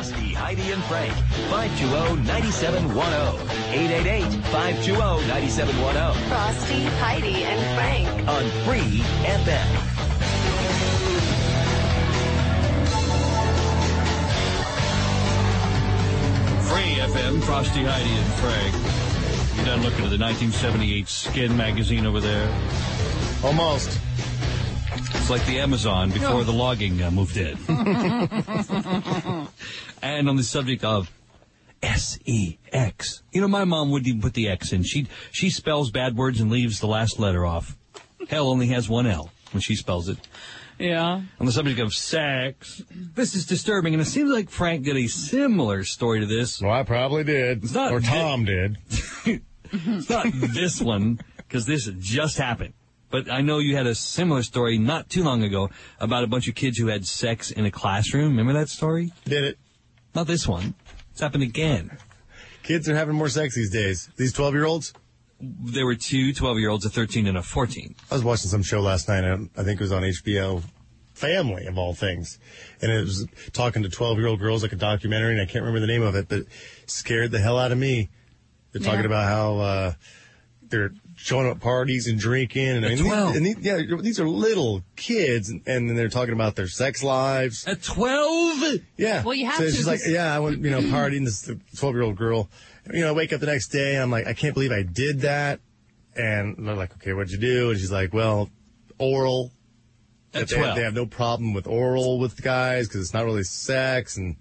Frosty, Heidi, and Frank. 520-9710. 888-520-9710. Frosty, Heidi, and Frank. On Free FM. Free FM, Frosty, Heidi, and Frank. You done looking at the 1978 Skin magazine over there? Almost. It's like the Amazon before the logging moved in. And on the subject of S-E-X. You know, my mom wouldn't even put the X in. She spells bad words and leaves the last letter off. Hell only has one L when she spells it. Yeah. On the subject of sex, this is disturbing, and it seems like Frank did a similar story to this. Well, I probably did. It's not or Tom did. It's not this one, because this just happened. But I know you had a similar story not too long ago about a bunch of kids who had sex in a classroom. Remember that story? Did it. Not this one. It's happened again. Kids are having more sex these days. These 12-year-olds? There were two 12-year-olds, a 13 and a 14. I was watching some show last night. I think it was on HBO. Family, of all things. And it was talking to 12-year-old girls, like a documentary, and I can't remember the name of it, but it scared the hell out of me. They're talking about how they're showing up at parties and drinking. And At 12? These are little kids, and then they're talking about their sex lives. At 12? Yeah. Well, you have so to. she's like, I went, partying, this 12-year-old girl. I wake up the next day, and I'm like, I can't believe I did that. And they're like, okay, what'd you do? And she's like, well, oral. At They 12. have no problem with oral with guys because it's not really sex. And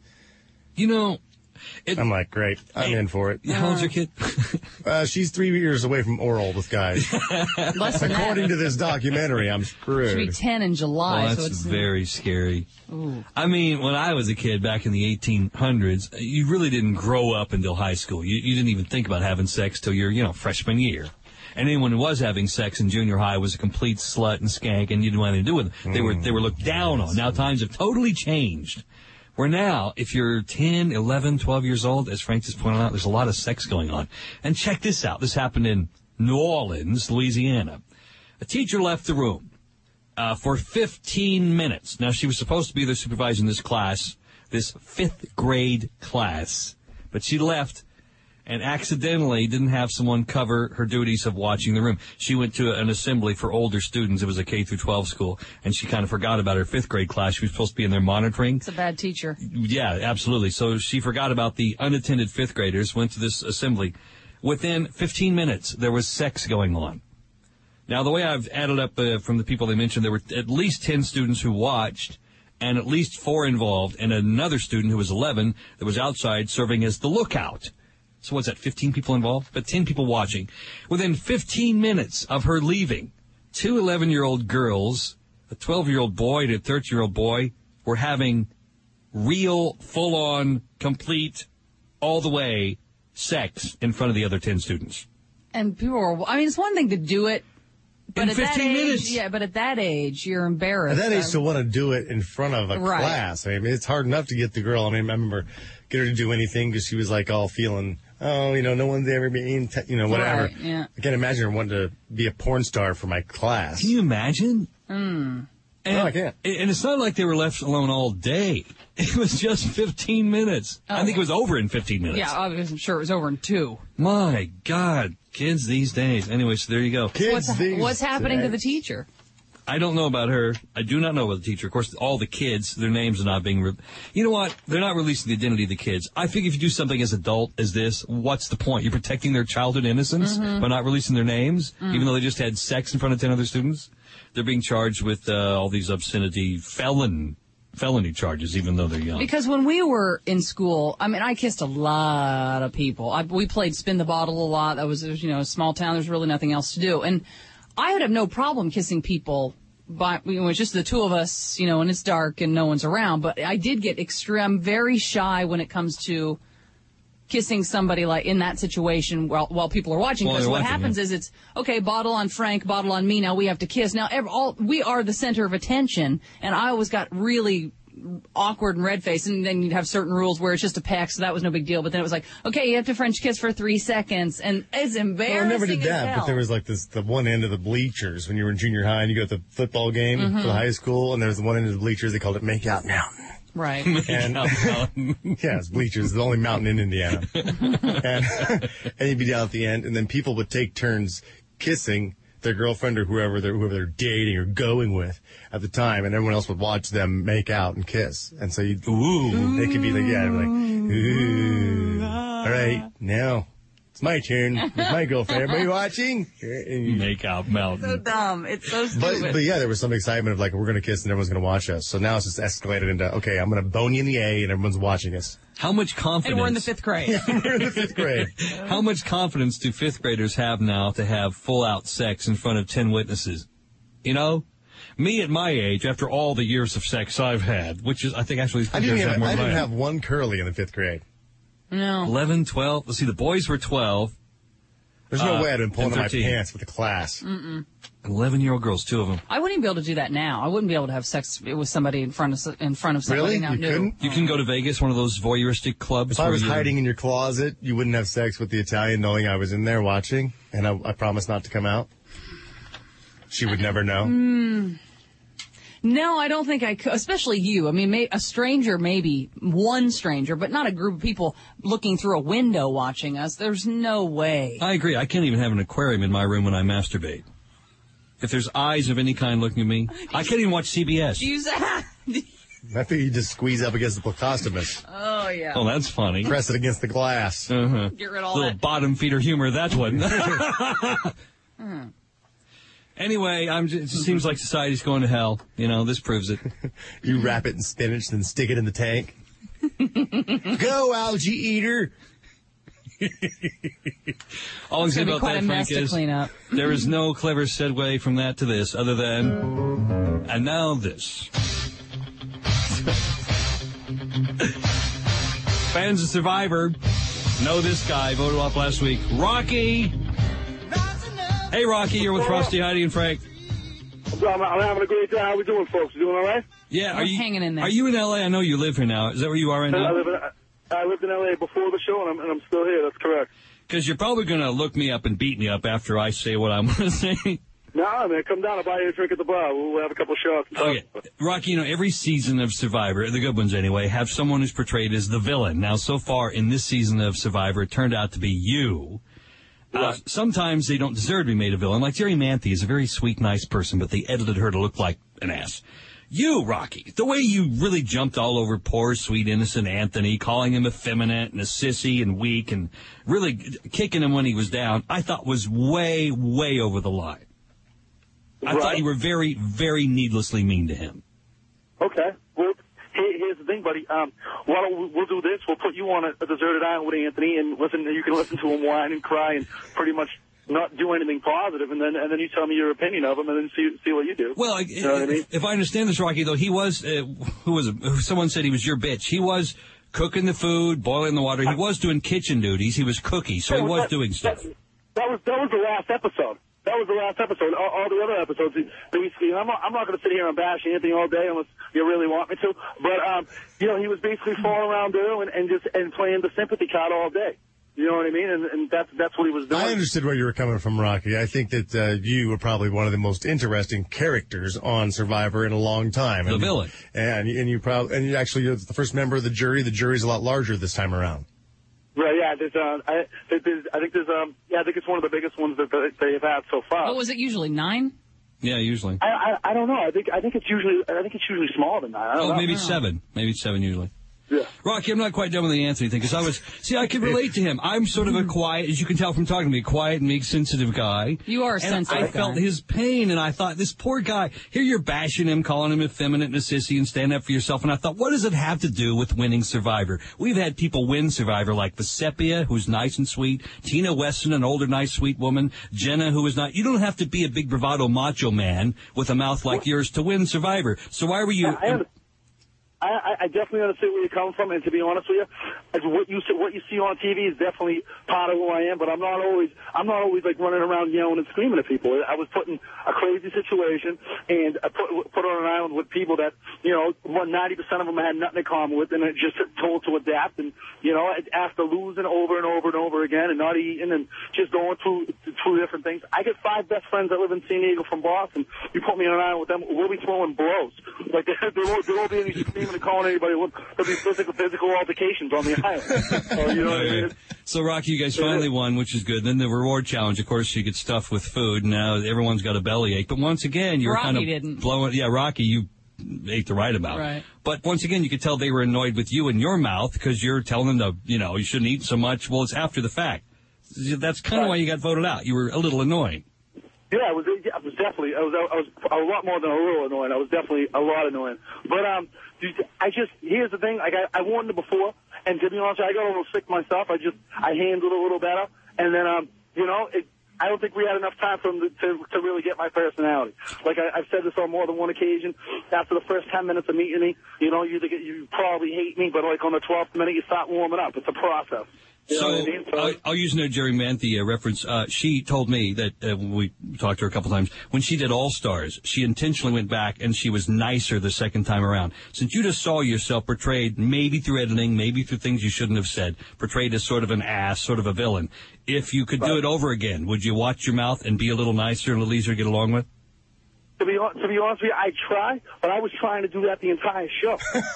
I'm like, great, I'm in for it. How old's your kid? She's 3 years away from oral with guys. Less than According that. to this documentary, I'm screwed. Should be 10 in July. Well, so that's it's very scary. Ooh. I mean, when I was a kid back in the 1800s, you really didn't grow up until high school. You didn't even think about having sex till your, freshman year. And anyone who was having sex in junior high was a complete slut and skank, and you didn't want anything to do with them. They were looked down on. Now times have totally changed. Where now, if you're 10, 11, 12 years old, as Frank just pointed out, there's a lot of sex going on. And check this out. This happened in New Orleans, Louisiana. A teacher left the room for 15 minutes. Now, she was supposed to be there supervising this class, this 5th grade class. But she left and accidentally didn't have someone cover her duties of watching the room. She went to an assembly for older students. It was a K through 12 school, and she kind of forgot about her 5th grade class. She was supposed to be in there monitoring. It's a bad teacher. Yeah, absolutely. So she forgot about the unattended 5th graders, went to this assembly. Within 15 minutes, there was sex going on. Now, the way I've added up from the people they mentioned, there were at least 10 students who watched, and at least 4 involved, and another student who was 11 that was outside serving as the lookout. So what's that, 15 people involved? But 10 people watching. Within 15 minutes of her leaving, 2 11-year-old girls, a 12-year-old boy and a 13-year-old boy, were having real, full-on, complete, all the way sex in front of the other 10 students. And people are, it's one thing to do it. But In at that 15 age, minutes. Yeah, but at that age, you're embarrassed. At that age, to want to do it in front of a Right. class. It's hard enough to get the girl. I remember get her to do anything because she was like all feeling, no one's ever been, whatever. Right, yeah. I can't imagine her wanting to be a porn star for my class. Can you imagine? Mm. No, I can't. And it's not like they were left alone all day. It was just 15 minutes. I think it was over in 15 minutes. Yeah, I wasn't sure it was over in 2. My God, kids these days. Anyway, so there you go. What's happening to the teacher? I don't know about her. I do not know about the teacher. Of course, all the kids, their names are not being... You know what? They're not releasing the identity of the kids. I think if you do something as adult as this, what's the point? You're protecting their childhood innocence by not releasing their names, even though they just had sex in front of 10 other students? They're being charged with all these obscenity felony charges, even though they're young. Because when we were in school, I kissed a lot of people. We played spin the bottle a lot. That was, a small town. There's really nothing else to do. And I would have no problem kissing people, but it's just the two of us, and it's dark and no one's around. But I did get I'm very shy when it comes to kissing somebody like in that situation while people are watching. Because what happens is it's, okay, bottle on Frank, bottle on me, now we have to kiss. Now we are the center of attention, and I always got really awkward and red-faced, and then you'd have certain rules where it's just a peck, so that was no big deal. But then it was like, okay, you have to French kiss for 3 seconds, and it's embarrassing. Well, I never did that, as hell. but there was like the one end of the bleachers when you were in junior high and you go to the football game for the high school, and there was the one end of the bleachers, they called it Make Out Mountain. Right. And yeah, it's bleachers. It's the only mountain in Indiana. and you'd be down at the end, and then people would take turns kissing their girlfriend or whoever they're dating or going with at the time, and everyone else would watch them make out and kiss. And so it could be like, ooh. All right, now it's my turn with my girlfriend. Everybody watching? Make out mountain. So dumb. It's so stupid. But yeah, there was some excitement of like, we're going to kiss and everyone's going to watch us. So now it's just escalated into, okay, I'm going to bone you in the A and everyone's watching us. How much confidence? And we're in the 5th grade. We're in the 5th grade. How much confidence do 5th graders have now to have full-out sex in front of 10 witnesses? You know? Me at my age, after all the years of sex I've had, which is, I think actually... I didn't have one curly in the 5th grade. No. 11, 12. Let's see, the boys were 12. There's no way I'd been pulling and my 13. pants with the class. 11-year-old girls, 2 of them. I wouldn't be able to do that now. I wouldn't be able to have sex with somebody in front of somebody Really? I You knew. couldn't? You can go to Vegas, one of those voyeuristic clubs. If I where was you- hiding in your closet, you wouldn't have sex with the Italian knowing I was in there watching, and I promised not to come out? She would never know? No, I don't think I could, especially you. I mean, a stranger, maybe one stranger, but not a group of people looking through a window watching us. There's no way. I agree. I can't even have an aquarium in my room when I masturbate. If there's eyes of any kind looking at me, I can't even watch CBS. Use that. I think you just squeeze up against the placostomus, Oh, yeah. Oh, that's funny. press it against the glass. Get rid of all Little that. bottom feeder humor, that's what. Anyway, it just seems like society's going to hell. You know, this proves it. You wrap it in spinach, then stick it in the tank. Go, algae eater! All I can say It's gonna be about quite that, a mess Frank, to is clean up. there is no clever segue from that to this other than, and now this. Fans of Survivor know this guy, voted off last week. Rocky! Hey, Rocky, you're with Frosty, Heidi, and Frank. I'm having a great day. How we doing, folks? You doing all right? Yeah, We're hanging in there. Are you in L.A.? I know you live here now. Is that where you are right now? I lived in L.A. before the show, and I'm still here. That's correct. Because you're probably going to look me up and beat me up after I say what I'm going to say. No, man, come down. I'll buy you a drink at the bar. We'll have a couple of shots. Okay. Rocky, you know, every season of Survivor, the good ones anyway, have someone who's portrayed as the villain. Now, so far in this season of Survivor, it turned out to be you. Sometimes they don't deserve to be made a villain. Like Jerry Manthe is a very sweet, nice person, but they edited her to look like an ass. You, Rocky, the way you really jumped all over poor, sweet, innocent Anthony, calling him effeminate and a sissy and weak and really kicking him when he was down, I thought was way, way over the line. I thought you were very, very needlessly mean to him. Okay. Well, here's the thing, buddy. We'll do this. We'll put you on a deserted island with Anthony, and you can listen to him whine and cry and pretty much not do anything positive, and then you tell me your opinion of him, and then see what you do. Well, you know what I mean? If I understand this, Rocky, though, he was who was it? Someone said he was your bitch. He was cooking the food, boiling the water. He was doing kitchen duties. He was cookie, so he was doing stuff. That was the last episode. That was the last episode. All the other episodes, I'm not going to sit here and bash Anthony all day unless you really want me to. But he was basically falling around there and playing the sympathy card all day. You know what I mean? And that's what he was doing. I understood where you were coming from, Rocky. I think that you were probably one of the most interesting characters on Survivor in a long time. The villain. And you're the first member of the jury. The jury's a lot larger this time around. Right, yeah. I think it's one of the biggest ones that they've had so far. What was it usually, 9? Yeah, usually. I don't know. I think it's usually smaller than that. I don't know. Maybe 7. Maybe 7 usually. Yeah. Rocky, I'm not quite done with the Anthony thing, because I could relate to him. I'm sort of a quiet, as you can tell from talking to me, quiet, meek, sensitive guy. You are a sensitive I felt guy. his pain, and I thought, this poor guy, here you're bashing him, calling him effeminate and a sissy, and stand up for yourself, and I thought, what does it have to do with winning Survivor? We've had people win Survivor, like Vesepia, who's nice and sweet, Tina Weston, an older, nice, sweet woman, Jenna, who is not. You don't have to be a big bravado macho man with a mouth like yours to win Survivor. So why were you... I definitely understand where you're coming from, and to be honest with you, as what you see on TV is definitely part of who I am. But I'm not always like running around yelling and screaming at people. I was put in a crazy situation, and I put on an island with people that 90% of them I had nothing in common with, and I just told to adapt. And after losing over and over and over again, and not eating, and just going through different things, I get 5 best friends that live in San Diego from Boston. You put me on an island with them, we'll be throwing blows. Like there won't be any screaming even calling anybody. There'll be physical altercations on the island. So, you know what I mean? So, Rocky, you guys finally won, which is good. Then the reward challenge, of course, you get stuffed with food. Now everyone's got a bellyache. But once again, you're kind of blowing. Yeah, Rocky, you ate the right amount. Right. But once again, you could tell they were annoyed with you and your mouth because you're telling them to, you shouldn't eat so much. Well, it's after the fact. That's kind of why you got voted out. You were a little annoying. Yeah, I was definitely. I was a lot more than a little annoying. I was definitely a lot annoying. But here's the thing. Like I warned them before, and to be honest, I got a little sick myself. I handled it a little better, and then I don't think we had enough time for them to really get my personality. Like I've said this on more than one occasion. After the first 10 minutes of meeting me, you probably hate me, but like on the 12th minute, you start warming up. It's a process. You know what I mean? So I'll use no Jerry Manthe reference. She told me that we talked to her a couple times. When she did All Stars, she intentionally went back and she was nicer the second time around. Since you just saw yourself portrayed, maybe through editing, maybe through things you shouldn't have said, portrayed as sort of an ass, sort of a villain. If you could do it over again, would you watch your mouth and be a little nicer and a little easier to get along with? To be honest with you, I try, but I was trying to do that the entire show.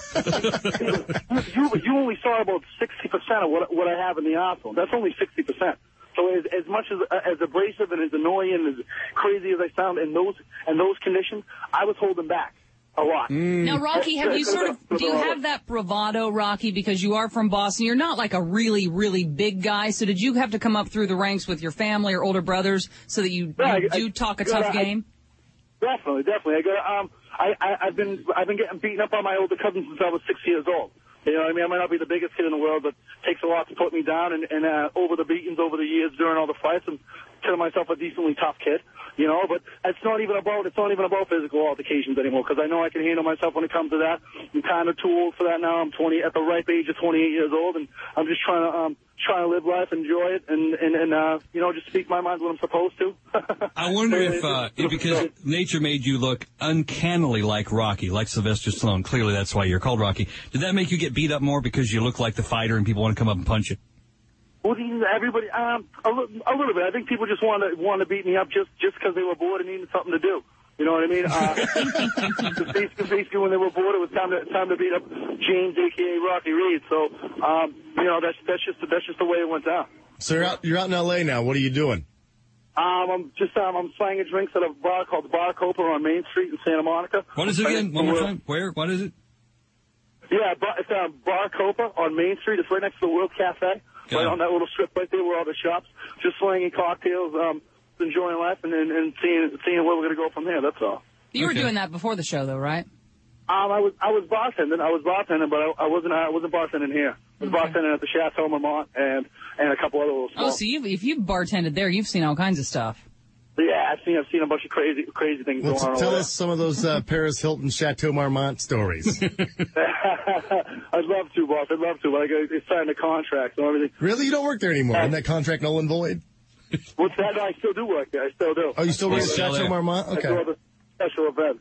you only saw about 60% of what I have in the arsenal. That's only 60%. So as much as abrasive and as annoying and as crazy as I sound in those conditions, I was holding back a lot. Now, Rocky, do you have that bravado, Rocky, because you are from Boston? You're not like a really, really big guy. So did you have to come up through the ranks with your family or older brothers so that you do talk a tough game? Definitely. I've been getting beaten up by my older cousins since I was 6 years old. You know what I mean? I might not be the biggest kid in the world, but it takes a lot to put me down. And over the beatings, over the years, during all the fights, I'm consider myself a decently tough kid. But it's not even about physical altercations anymore, because I know I can handle myself when it comes to that. I'm kind of too old for that now. I'm 20 at the ripe age of 28 years old, and I'm just trying to live life, enjoy it, and just speak my mind when I'm supposed to. I wonder if because nature made you look uncannily like Rocky, like Sylvester Stallone. Clearly, that's why you're called Rocky. Did that make you get beat up more because you look like the fighter and people want to come up and punch you? Well, everybody, a little bit. I think people just want to beat me up just because they were bored and needed something to do. You know what I mean? Basically, when they were bored, it was time to beat up James, aka Rocky Reed. So, that's just the way it went down. So you're out in L.A. now. What are you doing? I'm slanging drinks at a bar called Bar Copa on Main Street in Santa Monica. What is it again? One more time. Where? What is it? Yeah, it's Bar Copa on Main Street. It's right next to the World Cafe. Right on that little strip right there where all the shops. Just slanging cocktails, enjoying life, and seeing where we're going to go from there. That's all. You were doing that before the show, though, right? I was bartending. But I wasn't bartending here. I was bartending at the Chateau Marmont and a couple other little spots. Oh, so if you've bartended there, you've seen all kinds of stuff. Yeah, I've seen a bunch of crazy things going on. Tell us some of those Paris Hilton Chateau Marmont stories. I'd love to, boss. I'd love to. But I signed a contract and everything. Really? You don't work there anymore? Isn't that contract null and void? What's that? No, I still do work there. I still do. Oh, you still work at Chateau Marmont? Okay. I do all the special events,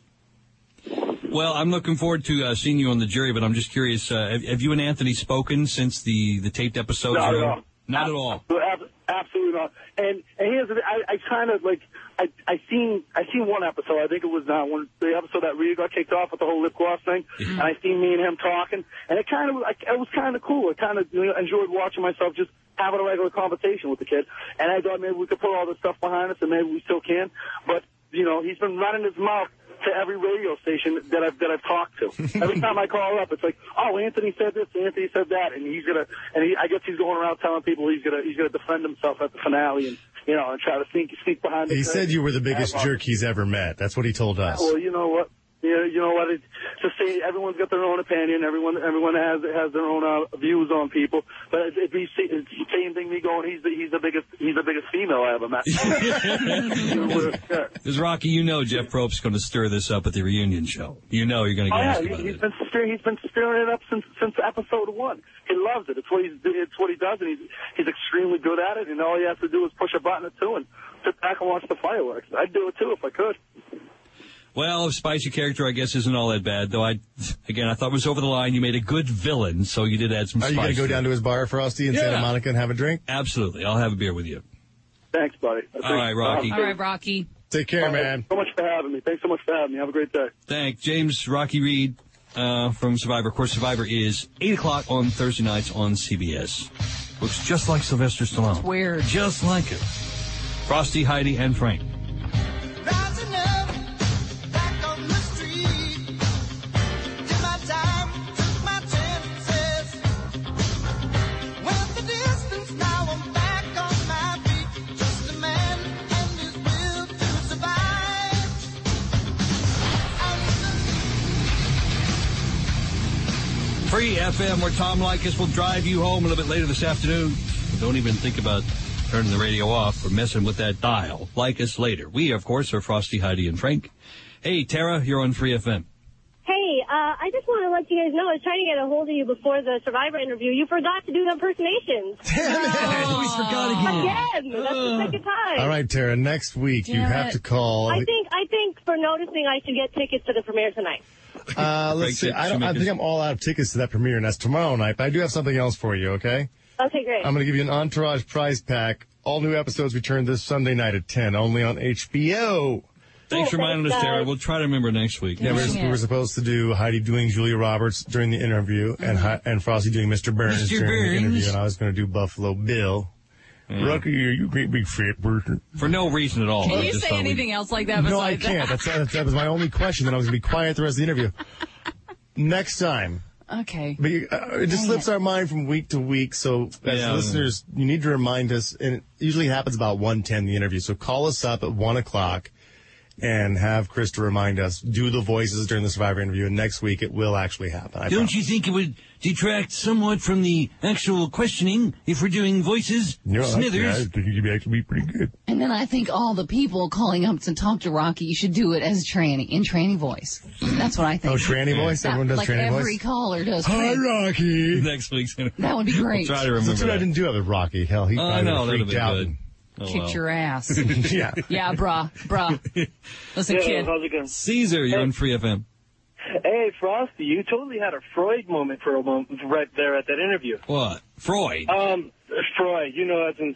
yeah. Well, I'm looking forward to seeing you on the jury, but I'm just curious, have you and Anthony spoken since the taped episodes? Not at all. Not at all. Absolutely not. And here's the thing. I kind of like I seen one episode. I think it was when the episode that Rhea got kicked off with the whole lip gloss thing, and I seen me and him talking, and it was kind of cool. I kind of enjoyed watching myself just having a regular conversation with the kid, and I thought maybe we could put all this stuff behind us, and maybe we still can. But he's been running his mouth to every radio station that I've talked to. Every time I call up, it's like, oh, Anthony said this, Anthony said that, and I guess he's going around telling people he's gonna defend himself at the finale and try to sneak behind. He said you were the biggest jerk he's ever met. That's what he told us. Well, you know what? You know what? It's just say everyone's got their own opinion. Everyone has their own views on people. But it's the same thing. Me going, he's the biggest female I ever met. Because Rocky, Jeff Probst's going to stir this up at the reunion show. You're going to get asked about he's been stirring it up since episode 1. He loves it. It's what he does, and he's extremely good at it. And all he has to do is push a button or two and sit back and watch the fireworks. I'd do it too if I could. Well, a spicy character, I guess, isn't all that bad. Though I thought it was over the line. You made a good villain, so you did add some spice. Are you going to go down to his bar, Frosty, in Santa Monica and have a drink? Absolutely. I'll have a beer with you. Thanks, buddy. All right, Rocky. All right, Rocky. Take care, man. Thanks so much for having me. Have a great day. Thanks. James Rocky Reed. from Survivor. Of course, Survivor is 8 o'clock on Thursday nights on CBS. Looks just like Sylvester Stallone. It's weird. Just like it. Frosty, Heidi, and Frank. Rising up, back on the street. Did my time, took my chances. Went the distance, now I'm back on my feet. Just a man and his will to survive. Free FM, where Tom Leykis will drive you home a little bit later this afternoon. Don't even think about turning the radio off or messing with that dial. Leykis later. We, of course, are Frosty, Heidi, and Frank. Hey, Tara, you're on Free FM. Hey, I just want to let you guys know I was trying to get a hold of you before the Survivor interview. You forgot to do the impersonations. We forgot again. Again. That's the second time. All right, Tara, next week you have to call. I think for noticing I should get tickets to the premiere tonight. Let's see. I think I'm all out of tickets to that premiere, and that's tomorrow night, but I do have something else for you, okay? Okay, great. I'm going to give you an Entourage prize pack. All new episodes return this Sunday night at 10, only on HBO. Thanks for reminding us, guys. Tara. We'll try to remember next week. Yeah, we were supposed to do Heidi doing Julia Roberts during the interview, and Frosty doing Mr. Burns during the interview, and I was going to do Buffalo Bill. Rocky, are you a great big fat person? For no reason at all. Can you say anything else like that No, I besides can't. That was my only question. Then I was going to be quiet the rest of the interview. Next time. Okay. But it just slips our mind from week to week. So as listeners, you need to remind us, and it usually happens about 1:10 the interview. So call us up at 1 o'clock and have Krista remind us, do the voices during the Survivor interview, and next week it will actually happen. Don't you think it would detract somewhat from the actual questioning if we're doing voices? Smithers. I think you'd actually be pretty good. And then I think all the people calling up to talk to Rocky, you should do it as in tranny voice. That's what I think. Oh, tranny voice? Everyone does tranny voice? Like every caller does. Hi, Rocky. Next week's interview. That would be great. We'll try to remember That's what I didn't do with Rocky. Hell, he probably that would freaked have out. been good. Oh, Kicked your ass. Yeah. Yeah, bruh. Listen, kid. How's it going? Caesar, you're on Free FM. Hey, Frosty, you totally had a Freud moment for a moment right there at that interview. What? Freud? Freud, as in,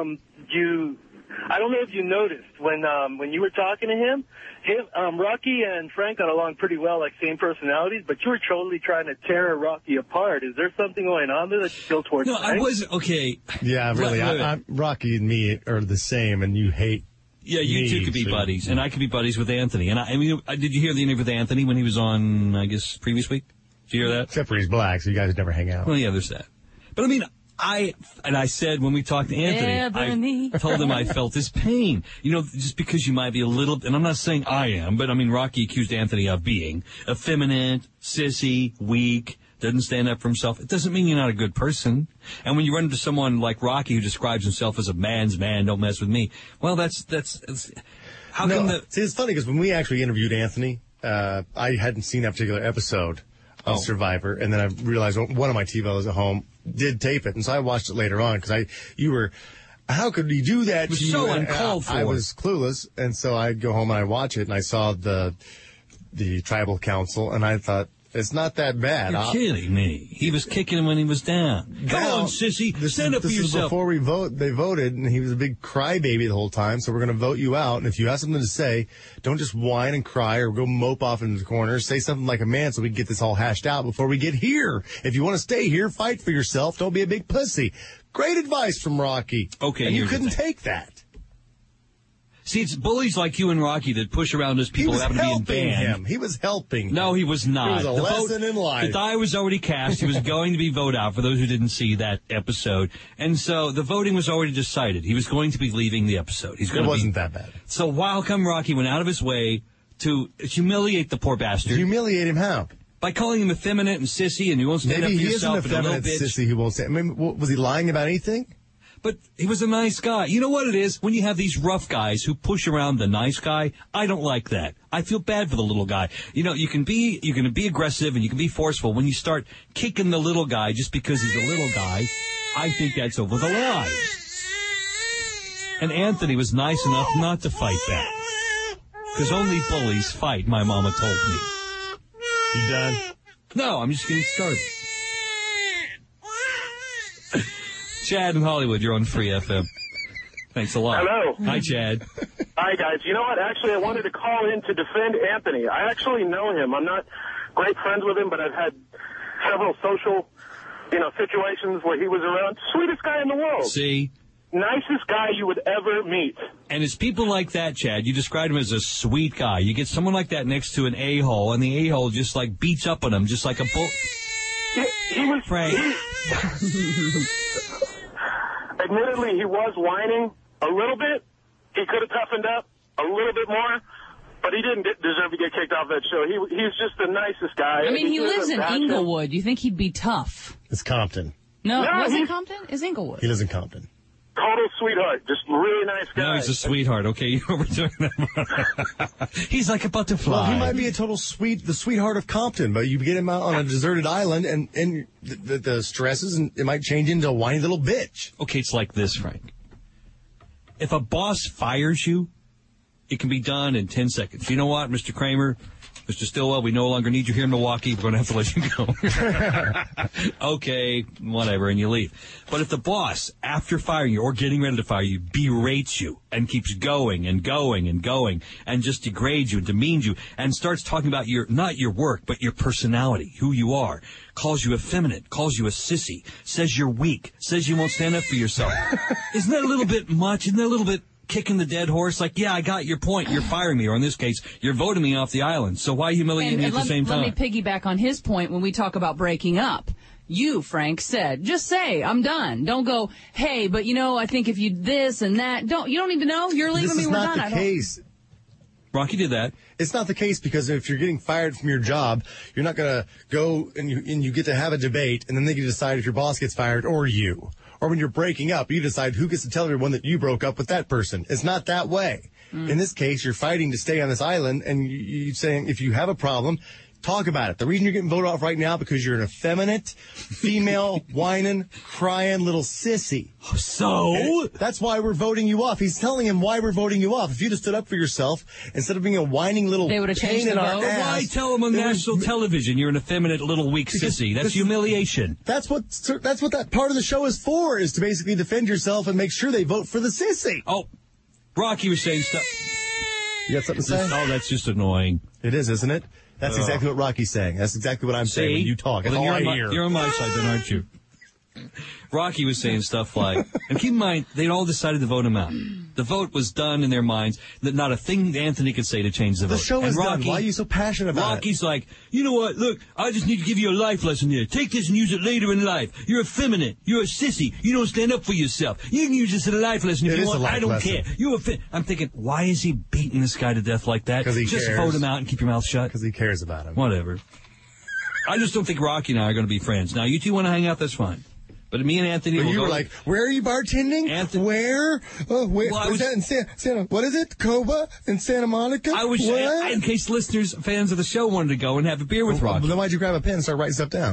I don't know if you noticed when you were talking to him, Rocky and Frank got along pretty well, like same personalities, but you were totally trying to tear Rocky apart. Is there something going on there that you feel towards Frank? I wasn't, okay. Yeah, really. Rocky and me are the same, and you hate Yeah, you two could be buddies, and I could be buddies with Anthony. And I mean, did you hear the interview with Anthony when he was on, I guess, previous week? Did you hear that? Except for he's black, so you guys would never hang out. Well, yeah, there's that. But I mean, I said when we talked to Anthony, I told him I felt his pain. Just because you might be a little, and I'm not saying I am, but I mean, Rocky accused Anthony of being effeminate, sissy, weak, doesn't stand up for himself. It doesn't mean you're not a good person. And when you run into someone like Rocky who describes himself as a man's man, don't mess with me. Well, that's how come See, it's funny because when we actually interviewed Anthony, I hadn't seen that particular episode of Survivor, and then I realized one of my TiVos at home did tape it, and so I watched it later on because how could he do that? It was so uncalled for. I was clueless, and so I'd go home and I'd watch it, and I saw the tribal council, and I thought, it's not that bad. You're kidding me. He was kicking him when he was down. Come on, sissy. Stand up for yourself. This is before they voted, and he was a big crybaby the whole time, so we're going to vote you out. And if you have something to say, don't just whine and cry or go mope off into the corner. Say something like a man so we can get this all hashed out before we get here. If you want to stay here, fight for yourself. Don't be a big pussy. Great advice from Rocky. Okay, and you couldn't take that. See, it's bullies like you and Rocky that push around as people who happen to be in band. He was helping him. No, he was not. It was a lesson in life. The die was already cast. He was going to be voted out, for those who didn't see that episode. And so the voting was already decided. He was going to be leaving the episode. It wasn't that bad. So how come Rocky went out of his way to humiliate the poor bastard? Humiliate him how? By calling him effeminate and sissy, and you won't stand up for yourself. Maybe he isn't effeminate sissy. He won't say. I mean, was he lying about anything? But he was a nice guy. You know what it is? When you have these rough guys who push around the nice guy, I don't like that. I feel bad for the little guy. You can be aggressive and you can be forceful. When you start kicking the little guy just because he's a little guy, I think that's over the line. And Anthony was nice enough not to fight back. Because only bullies fight, my mama told me. You done? No, I'm just getting started. Chad in Hollywood, you're on Free FM. Thanks a lot. Hello. Hi, Chad. Hi, guys. You know what? Actually, I wanted to call in to defend Anthony. I actually know him. I'm not great friends with him, but I've had several social, situations where he was around. Sweetest guy in the world. See? Nicest guy you would ever meet. And it's people like that, Chad. You described him as a sweet guy. You get someone like that next to an a-hole, and the a-hole just like beats up on him, just like a bull. He was Frank. Admittedly, he was whining a little bit. He could have toughened up a little bit more, but he didn't deserve to get kicked off that show. He's just the nicest guy. I mean, he lives in Inglewood. You think he'd be tough? It's Compton. No, was it Compton? It's Inglewood. He lives in Compton. Total sweetheart. Just really nice guy. No, he's a sweetheart. Okay, you know what we're talking about. He's like a butterfly. Well, he might be a total the sweetheart of Compton, but you get him out on a deserted island, and the stresses, and it might change into a whiny little bitch. Okay, it's like this, Frank. If a boss fires you, it can be done in 10 seconds. You know what, Mr. Kramer? Mr. Stillwell, we no longer need you here in Milwaukee. We're going to have to let you go. Okay, whatever, and you leave. But if the boss, after firing you or getting ready to fire you, berates you and keeps going and going and going and just degrades you and demeans you and starts talking about not your work, but your personality, who you are, calls you effeminate, calls you a sissy, says you're weak, says you won't stand up for yourself. Isn't that a little bit much? Isn't that a little bit kicking the dead horse? Like, yeah, I got your point. You're firing me, or in this case, you're voting me off the island. So why humiliate me at the same time? Let me piggyback on his point when we talk about breaking up. You, Frank, said, just say, I'm done. Don't go, hey, but I think if you this and that, you don't need to know. You're leaving me, we're done. This is not the case. Rocky did that. It's not the case, because if you're getting fired from your job, you're not going to go and you get to have a debate, and then they can decide if your boss gets fired or you. Or when you're breaking up, you decide who gets to tell everyone that you broke up with that person. It's not that way. In this case, you're fighting to stay on this island, and you're saying if you have a problem, talk about it. The reason you're getting voted off right now because you're an effeminate, female, whining, crying little sissy. So? That's why we're voting you off. He's telling him why we're voting you off. If you'd have stood up for yourself, instead of being a whining little pain in our ass. Why tell him on national television you're an effeminate little weak sissy? That's humiliation. That's what that part of the show is for, is to basically defend yourself and make sure they vote for the sissy. Oh, Rocky was saying stuff. You got something to say? Oh, that's just annoying. It is, isn't it? That's exactly what Rocky's saying. That's exactly what I'm saying when you talk. That's all I hear. You're on my side then, aren't you? Rocky was saying stuff like, and keep in mind, they'd all decided to vote him out. The vote was done in their minds, that not a thing Anthony could say to change the vote. The show is done. Why are you so passionate about it? Rocky's like, you know what, look, I just need to give you a life lesson here. Take this and use it later in life. You're effeminate. You're a sissy. You don't stand up for yourself. You can use this as a life lesson if you want. I don't care. I'm thinking, why is he beating this guy to death like that? Because he cares. Just vote him out and keep your mouth shut. Because he cares about him. Whatever. I just don't think Rocky and I are going to be friends. Now, you two want to hang out, that's fine. But me and Anthony will you go. Were like, where are you bartending? Anthony, where? Was that in Santa? What is it? Coba in Santa Monica? I was, in case listeners, fans of the show wanted to go and have a beer with Rocky. Then why'd you grab a pen and start writing stuff down?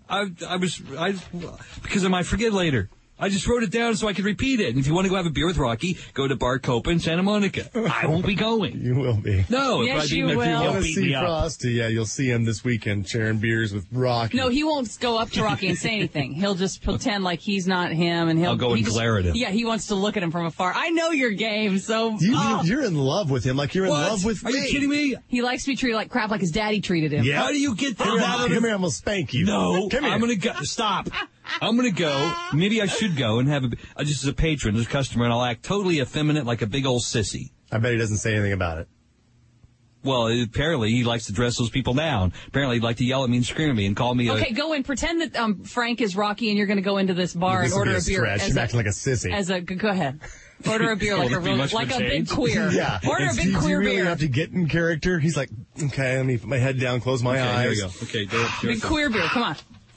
Because I might forget later. I just wrote it down so I could repeat it. And if you want to go have a beer with Rocky, go to Bar Copa in Santa Monica. I won't be going. You will be. No. Yes, you will. You want to see Frosty? Yeah, you'll see him this weekend sharing beers with Rocky. No, he won't go up to Rocky and say anything. He'll just pretend like he's not him, and I'll go and glare at him. Yeah, he wants to look at him from afar. I know your game, so you're in love with him, like you're in love with me. Are you kidding me? He likes to be treated like crap, like his daddy treated him. Yeah. How do you get that out of Come here, I'm gonna spank you. No, come here. I'm gonna go. Stop. I'm going to go. Maybe I should go and have just as a patron, as a customer, and I'll act totally effeminate like a big old sissy. I bet he doesn't say anything about it. Well, apparently he likes to dress those people down. Apparently he'd like to yell at me and scream at me and call me Okay, go and pretend that Frank is Rocky and you're going to go into this bar and order a beer. She's acting like a sissy. Go ahead. Order a beer like a big queer. Yeah. Order a big queer beer. Do you really have to get in character? He's like, okay, let me put my head down, close my eyes. Here we go. Okay, big queer beer, come on.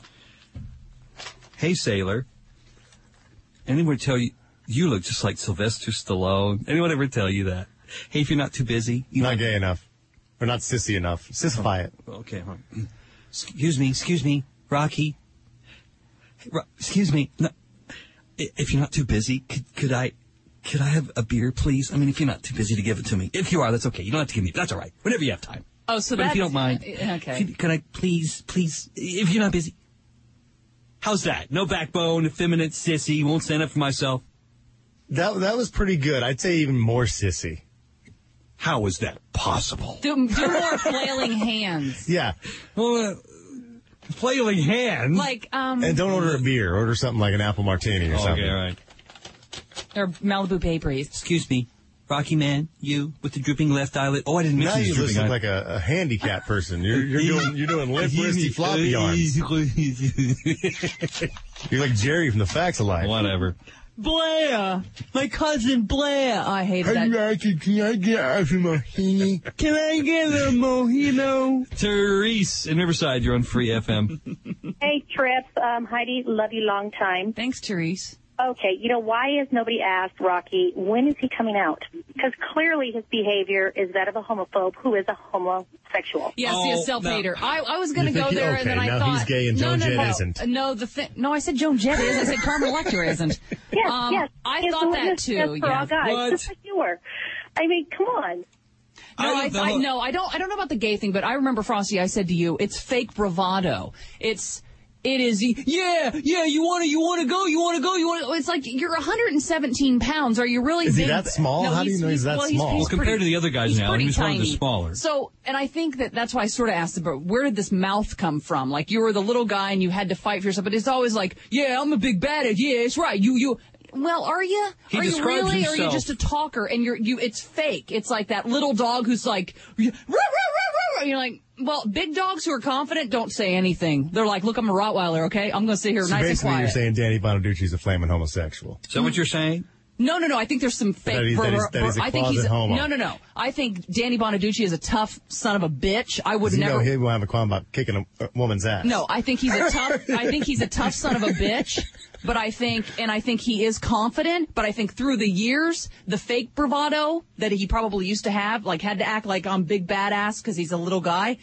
Hey, sailor. Anyone tell you, you look just like Sylvester Stallone? Anyone ever tell you that? Hey, if you're not too busy. Not gay enough. Or not sissy enough. Sissify it. Okay, hold on. Excuse me, Rocky. Excuse me. No, if you're not too busy, could I have a beer, please? I mean, if you're not too busy to give it to me. If you are, that's okay. You don't have to give me. That's all right. Whenever you have time. Oh, so but that's... if you don't mind. Okay. Can I please, if you're not busy. How's that? No backbone, effeminate, sissy, won't stand up for myself. That was pretty good. I'd say even more sissy. How is that possible? Do more flailing hands. Yeah. Well, flailing hands. Like, And don't order a beer. Order something like an apple martini or something. Okay, all right. or Malibu Bay Breeze. Excuse me, Rocky Man, you with the drooping left eyelid. Oh, I didn't Now mention you the look drooping like a handicapped person. You're doing limp wristy floppy arms. You're like Jerry from the Facts of Life. Whatever. Blair, my cousin Blair. I hated that. Can I get a martini? Can I get a mojito? Therese in Riverside, you're on Free FM. Hey, Tripp. Heidi, love you long time. Thanks, Therese. Okay, why has nobody asked Rocky, when is he coming out? Because clearly his behavior is that of a homophobe who is a homosexual. Yes, he is self-hater. no. I was going to go there, and then I now thought... he's gay and Joan Jett isn't. No, I said Joan Jett is. I said Carmen Electra isn't. Yes. I thought that, too. Yes, for all guys, What? just like you were. I mean, come on. I don't know about the gay thing, but I remember, Frosty, I said to you, it's fake bravado. It is, yeah, you want to go. It's like, you're 117 pounds. Are you really Is big? he that small? How do you know he's that small? Well, compared to the other guys now, he was one of the smaller. So, and I think that's why I sort of asked about where did this mouth come from? Like, you were the little guy and you had to fight for yourself, but it's always like, yeah, I'm a big badass. Yeah, it's right. Well, are you? Are you really? Or are you just a talker? And it's fake. It's like that little dog who's like, rah, rah, rah, rah, rah. You're like, well, big dogs who are confident don't say anything. They're like, look, I'm a Rottweiler, okay? I'm going to sit here nice and basically quiet. you're saying Danny Bonaducci's a flaming homosexual. Is that what you're saying? No. I think there's some fake. That he's a I think closet homo. No. I think Danny Bonaducci is a tough son of a bitch. I would You know never. he won't have a qualm about kicking a woman's ass. No, I think he's a tough. I think he's a tough son of a bitch. But I think he is confident. But I think through the years, the fake bravado that he probably used to have, like had to act like I'm big badass because he's a little guy.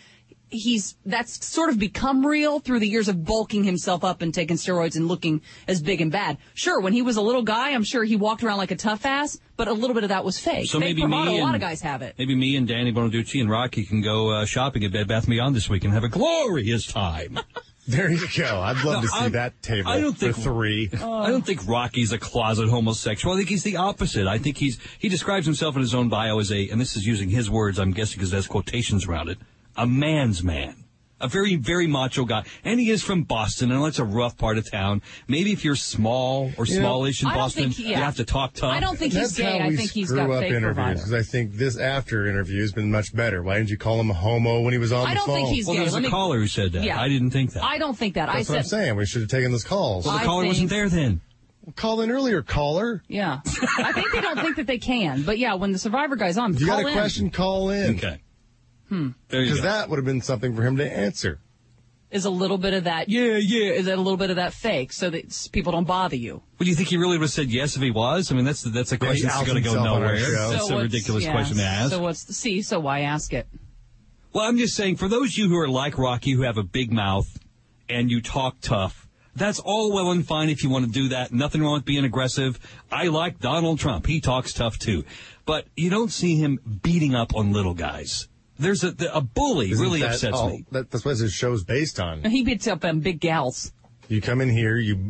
That's sort of become real through the years of bulking himself up and taking steroids and looking as big and bad. Sure, when he was a little guy, I'm sure he walked around like a tough ass, but a little bit of that was fake. So fake maybe bravado, me a lot and- of guys have it. Maybe me and Danny Bonaducci and Rocky can go shopping at Bed Bath & Beyond this week and have a glorious time. There you go. I'd love to see that table I don't think, for three. I don't think Rocky's a closet homosexual. I think he's the opposite. I think he describes himself in his own bio as and this is using his words, I'm guessing because there's quotations around it, a man's man. A very, very macho guy. And he is from Boston, and it's a rough part of town. Maybe if you're small or smallish in I don't Boston, think you have to talk tough. I don't think he's That's gay. how I we think he's screw got up fake interviews, bravado. because I think this after interview has been much better. Why didn't you call him a homo when he was on I the don't phone? think he's Well, gay. there's a caller who said that. Yeah. I didn't think that. I don't think that. That's what I'm saying. We should have taken those calls. Well, the I caller wasn't think- there then. Call in earlier, caller. Yeah. I think they don't think that they can. But yeah, when the Survivor guy's on, If you call got a in. question, call in. Okay. There you Because go. that would have been something for him to answer. Is a little bit of that, is that a little bit of that fake so that people don't bother you? Well, do you think he really would have said yes if he was? I mean, that's a question that's going to go himself on our nowhere. show. That's a ridiculous question to ask. So why ask it? Well, I'm just saying, for those of you who are like Rocky, who have a big mouth and you talk tough, that's all well and fine if you want to do that. Nothing wrong with being aggressive. I like Donald Trump. He talks tough, too. But you don't see him beating up on little guys. There's a bully really upsets me. That's what his show's based on. He beats up on big gals. You come in here, you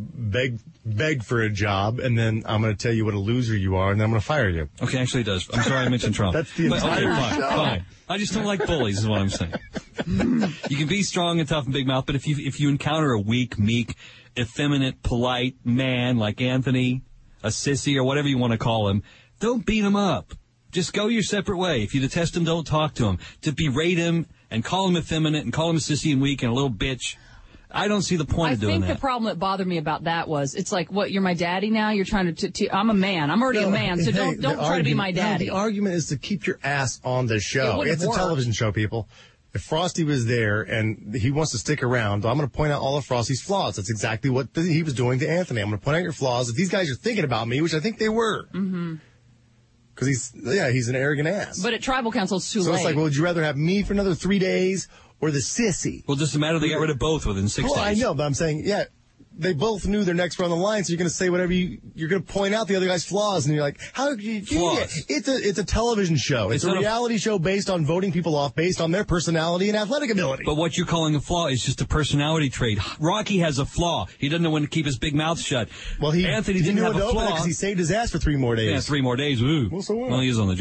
beg for a job, and then I'm going to tell you what a loser you are, and then I'm going to fire you. Okay, actually it does. I'm sorry I mentioned Trump. That's the entire show. Fine. I just don't like bullies is what I'm saying. You can be strong and tough and big mouth, but if you encounter a weak, meek, effeminate, polite man like Anthony, a sissy, or whatever you want to call him, don't beat him up. Just go your separate way. If you detest him, don't talk to him. To berate him and call him effeminate and call him a sissy and weak and a little bitch, I don't see the point of doing I that. think the problem that bothered me about that was, it's like, what, you're my daddy now? You're trying to I'm a man. I'm already a man, so don't try to be my daddy. No, the argument is to keep your ass on the show. It It's a work. television show, people. If Frosty was there and he wants to stick around, I'm going to point out all of Frosty's flaws. That's exactly what he was doing to Anthony. I'm going to point out your flaws. If these guys are thinking about me, which I think they were. Mm-hmm. Because he's an arrogant ass. But at Tribal Council, it's too So late. it's like, well, would you rather have me for another 3 days or the sissy? Well, just a matter they got rid of both within 6 days. Well, I know, but I'm saying, they both knew their necks were on the line, so you're going to say whatever you're going to point out the other guy's flaws, and you're like, how could you do that? Flaws. It's a television show. It's a reality show based on voting people off based on their personality and athletic ability. But what you're calling a flaw is just a personality trait. Rocky has a flaw. He doesn't know when to keep his big mouth shut. Well, Anthony he didn't knew have when to a open it flaw. because he saved his ass for 3 more days. Yeah, 3 more days. Ooh. Well, so what? Well, he is on the jury.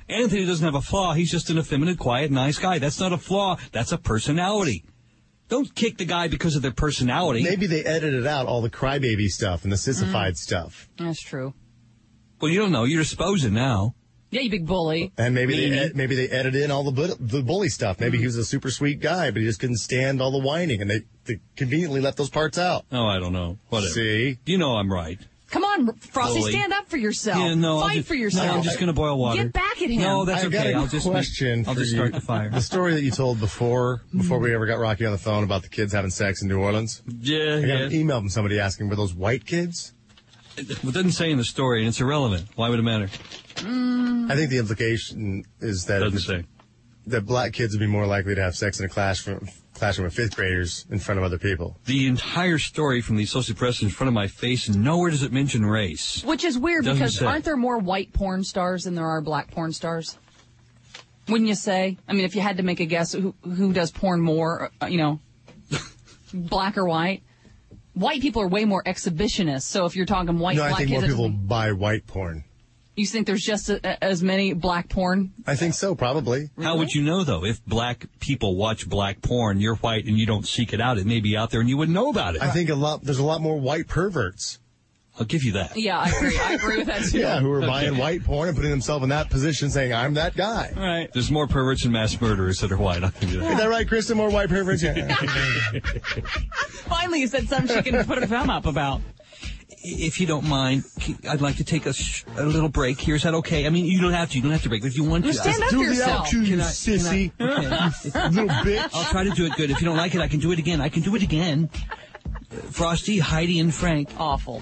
Anthony doesn't have a flaw. He's just an effeminate, quiet, nice guy. That's not a flaw. That's a personality. Don't kick the guy because of their personality. Maybe they edited out all the crybaby stuff and the sissified stuff. That's true. Well, you don't know. You're supposing now. Yeah, you big bully. And maybe they edited in all the bully stuff. Maybe he was a super sweet guy, but he just couldn't stand all the whining, and they conveniently left those parts out. Oh, I don't know. Whatever. See? You know I'm right. Come on, Frosty, Bully. stand up for yourself. Yeah, no, Fight for yourself. No, I'm just going to boil water. Get back at him. No, that's I got okay. a I'll just question I'll for just you. start the fire. The story that you told before we ever got Rocky on the phone about the kids having sex in New Orleans. Yeah, I got yeah. an email from somebody asking, were those white kids? It doesn't say in the story, and it's irrelevant. Why would it matter? I think the implication is that Doesn't say. that black kids would be more likely to have sex in a classroom with fifth graders in front of other people. The entire story from the Associated Press is in front of my face, and nowhere does it mention race. Which is weird Doesn't because say. aren't there more white porn stars than there are black porn stars? Wouldn't you say? I mean, if you had to make a guess, who does porn more, black or white? White people are way more exhibitionists, so if you're talking white, No, I black think kids, more people buy white porn. you think there's just as many black porn? I think so, probably. How would you know, though? If black people watch black porn, you're white and you don't seek it out, it may be out there and you wouldn't know about it. I think there's a lot more white perverts. I'll give you that. Yeah, I agree. I agree with that too. Yeah, who are buying white porn and putting themselves in that position saying, I'm that guy. Right. There's more perverts and mass murderers that are white. I'll give you that. Is that right, Kristen? More white perverts? Yeah. Finally, you said something she can put her thumb up about. If you don't mind, I'd like to take a little break here. Is that okay? I mean, you don't have to. You don't have to break, but if you want to. Stand up for Do the yourself. outro, you sissy. Okay. Little bitch. I'll try to do it good. If you don't like it, I can do it again. I can do it again. Frosty, Heidi, and Frank. Awful.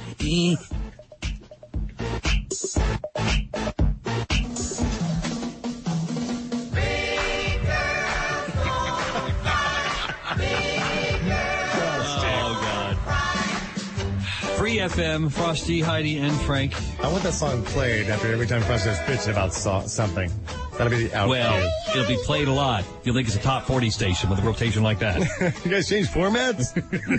Free FM, Frosty, Heidi, and Frank. I want that song played after every time Frosty was bitching about something. That'll be the outro. Well, it'll be played a lot. You'll think it's a top 40 station with a rotation like that. You guys changed formats?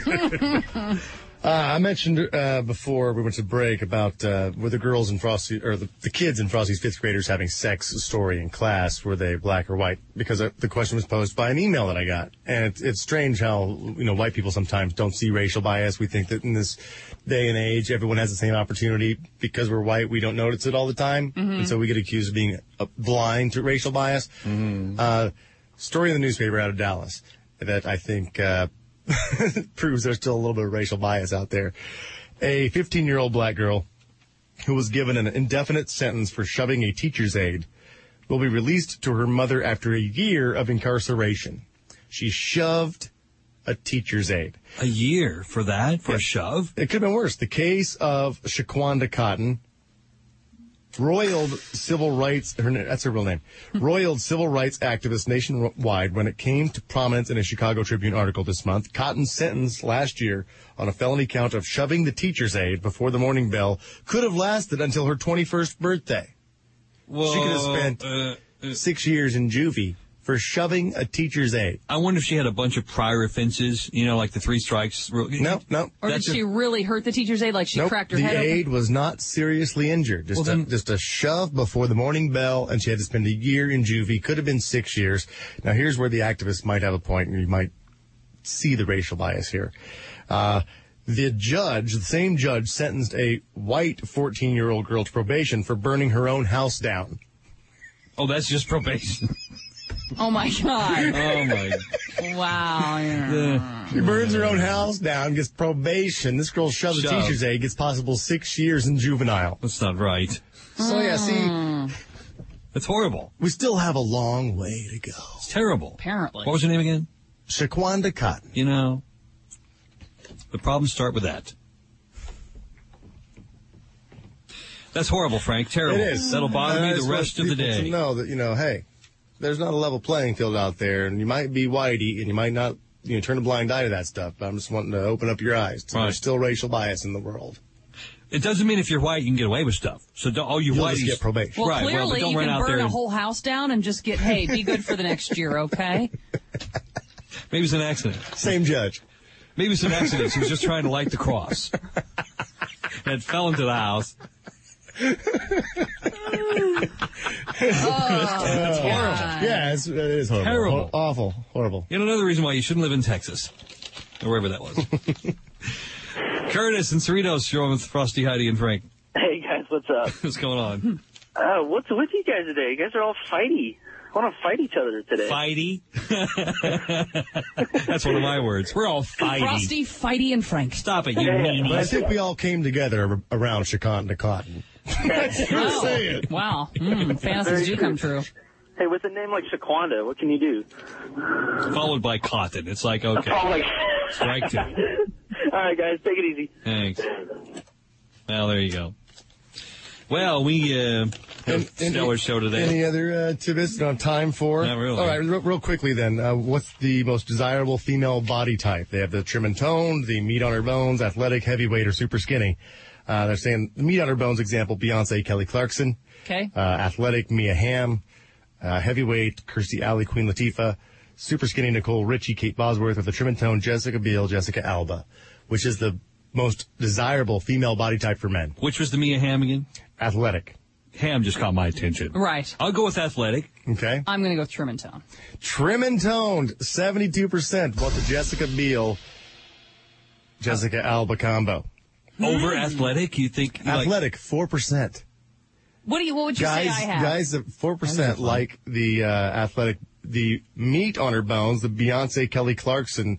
I mentioned before we went to break about were the girls in Frosty, or the kids in Frosty's fifth graders having sex story in class, were they black or white? Because the question was posed by an email that I got. And it's strange how, white people sometimes don't see racial bias. We think that in this day and age, everyone has the same opportunity. Because we're white, we don't notice it all the time. Mm-hmm. And so we get accused of being blind to racial bias. Mm-hmm. Story in the newspaper out of Dallas that I think proves there's still a little bit of racial bias out there. A 15-year-old black girl who was given an indefinite sentence for shoving a teacher's aide will be released to her mother after a year of incarceration. She shoved a teacher's aide. A year for that? For a shove? It could have been worse. The case of Shaquanda Cotton, roiled civil rights, that's her real name, roiled civil rights activist nationwide when it came to prominence in a Chicago Tribune article this month. Cotton's sentence last year on a felony count of shoving the teacher's aide before the morning bell could have lasted until her 21st birthday. Whoa, she could have spent 6 years in juvie for shoving a teacher's aide. I wonder if she had a bunch of prior offenses, like the 3 strikes rule. No. Or did she really hurt the teacher's aide, like she cracked her head The open? aide was not seriously injured. Just a shove before the morning bell, and she had to spend a year in juvie. Could have been 6 years. Now, here's where the activist might have a point, and you might see the racial bias here. The same judge, sentenced a white 14-year-old girl to probation for burning her own house down. Oh, that's just probation. Oh, my God. Oh, my. Wow. Yeah. She burns her own house down, gets probation. This girl shoves a teacher's aide, gets possible 6 years in juvenile. That's not right. So, yeah, see. That's horrible. We still have a long way to go. It's terrible. Apparently. What was her name again? Shaquanda Cotton. The problems start with that. That's horrible, Frank. Terrible. It is. That'll bother me the rest of the day. To know that, hey, there's not a level playing field out there, and you might be whitey, and you might not, turn a blind eye to that stuff. But I'm just wanting to open up your eyes. There's still racial bias in the world. It doesn't mean if you're white you can get away with stuff. So all you You'll whiteys just get probation. Well, right, clearly but don't you run can out burn there a whole house down and just get, hey, be good for the next year, okay? Maybe it's an accident. Same judge. Maybe it's an accident. She was just trying to light the cross. And it fell into the house. That's horrible. Yeah, it is horrible. Terrible. Awful. Horrible. Yet another reason why you shouldn't live in Texas. Or wherever that was. Curtis and Cerritos, you're on with Frosty, Heidi, and Frank. Hey, guys, what's up? What's going on? What's with you guys today? You guys are all fighty. Want to fight each other today? Fighty? That's one of my words. We're all fighty. Frosty, Fighty, and Frank. Stop it, you But I meanies. think we all came together around Chican to Cotton. That's what I'm saying. Wow. Fantasies do come true. Hey, with a name like Shaquanda, what can you do? Followed by Cotton. It's like, okay. Oh, like... Strike two. All right, guys, take it easy. Thanks. Well, there you go. Well, we have a stellar show today. Any other tidbits on time for? Not really. All right, real quickly then. What's the most desirable female body type? They have the trim and toned, the meat on her bones, athletic, heavyweight, or super skinny. They're saying the meat on her bones example, Beyonce, Kelly Clarkson. Okay. Athletic, Mia Hamm. Heavyweight, Kirstie Alley, Queen Latifah. Super skinny, Nicole Richie, Kate Bosworth. With the trim and tone, Jessica Biel, Jessica Alba. Which is the most desirable female body type for men? Which was the Mia Hamm again? Athletic. Hamm just caught my attention. Right. I'll go with athletic. Okay. I'm going to go with Trim and Tone. Trim and toned, 72%. What the Jessica Biel, Jessica Alba combo. Over athletic, you think? Athletic, 4%. What would you say I have? Guys, 4% like the athletic. The meat on her bones, the Beyonce, Kelly Clarkson,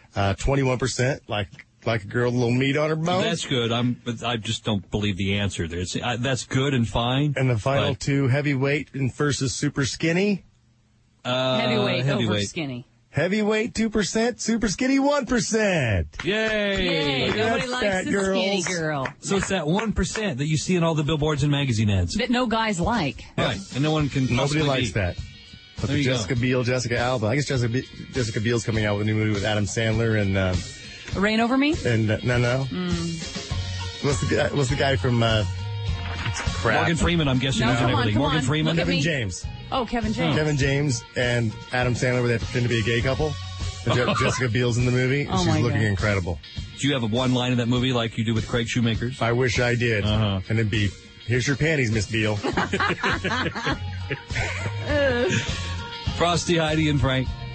21%, like a girl, a little meat on her bones. That's good. But I just don't believe the answer there. That's good and fine. And the final two, heavyweight versus super skinny. Heavyweight over skinny. Heavyweight 2%, super skinny 1%. Yay! Nobody likes the skinny girl. So it's that 1% that you see in all the billboards and magazine ads. That no guys like. Right, and no one can. Nobody likes that. But the Jessica Biel, Jessica Alba. I guess Jessica Biel's coming out with a new movie with Adam Sandler and Rain Over Me. And no. What's the guy from? Crap. Morgan Freeman. I'm guessing he's in everything. Morgan Freeman. Kevin James. Oh, Kevin James. Kevin James and Adam Sandler, where they pretend to be a gay couple. And Jessica Biel's in the movie. And she's looking incredible. Do you have one line in that movie like you do with Craig Shoemakers? I wish I did. And it'd be, "Here's your panties, Miss Biel." Frosty, Heidi, and Frank.